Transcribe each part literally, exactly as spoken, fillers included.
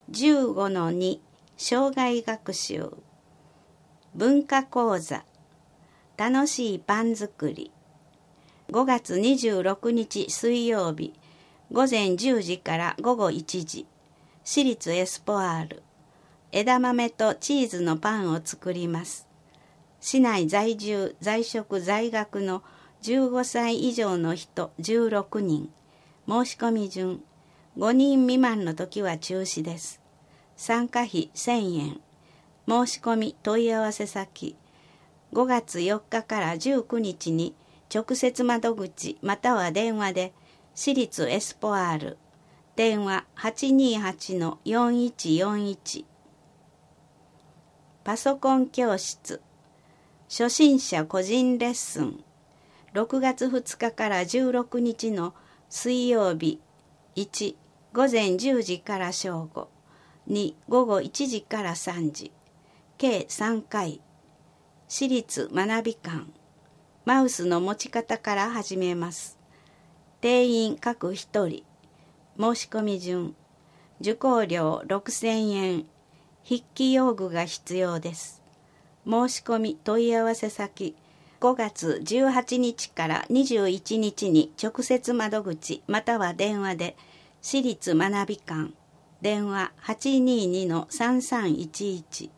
じゅうごのに 障害学習文化講座楽しいパン作りごがつにじゅうろくにち水曜日午前じゅうじから午後いちじ私立エスポアール枝豆とチーズのパンを作ります。市内在住在職在学のじゅうごさい以上の人じゅうろくにん申し込み順ごにん未満の時は中止です。参加費せんえん申し込み問い合わせ先ごがつよっかからじゅうくにちに直接窓口または電話で私立エスポアール電話 はちにーはちのよんいちよんいち パソコン教室初心者個人レッスンろくがつふつかからじゅうろくにちの水曜日いち午前じゅうじから正午に午後いちじからさんじ計さんかい私立学び館マウスの持ち方から始めます。定員各ひとり申し込み順受講料ろくせんえん筆記用具が必要です。申し込み問い合わせ先ごがつじゅうはちにちからにじゅういちにちに直接窓口または電話で私立学び館電話 はちにーにのさんさんいちいち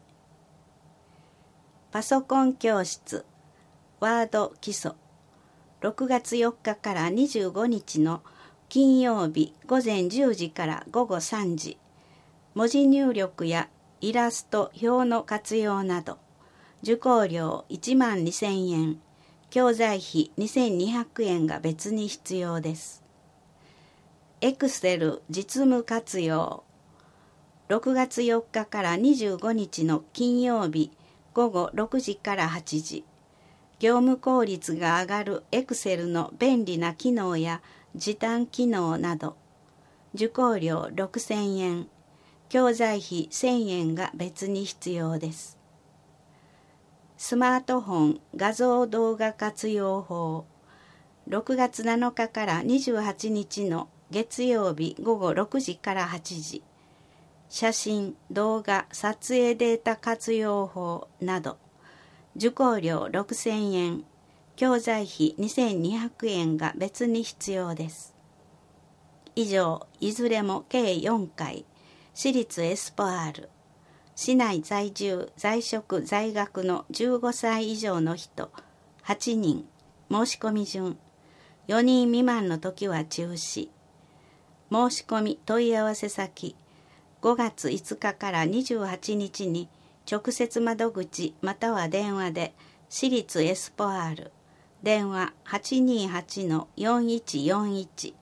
パソコン教室ワード基礎ろくがつよっかからにじゅうごにちの金曜日午前じゅうじから午後さんじ文字入力やイラスト表の活用など受講料いちまんにせんえん教材費にせんにひゃくえんが別に必要です。エクセル実務活用ろくがつよっかからにじゅうごにちの金曜日午後ろくじからはちじ業務効率が上がるエクセルの便利な機能や時短機能など受講料ろくせんえん教材費せんえんが別に必要です。スマートフォン画像動画活用法ろくがつなのかからにじゅうはちにちの月曜日午後ろくじからはちじ写真動画撮影データ活用法など受講料ろくせんえん教材費にせんにひゃくえんが別に必要です。以上いずれも計よんかい私立エスポアール市内在住在職在学のじゅうごさい以上の人はちにん申し込み順よにん未満の時は中止申し込み問い合わせ先ごがついつかからにじゅうはちにちに直接窓口または電話で私立エスポアール電話 はちにーはちのよんいちよんいち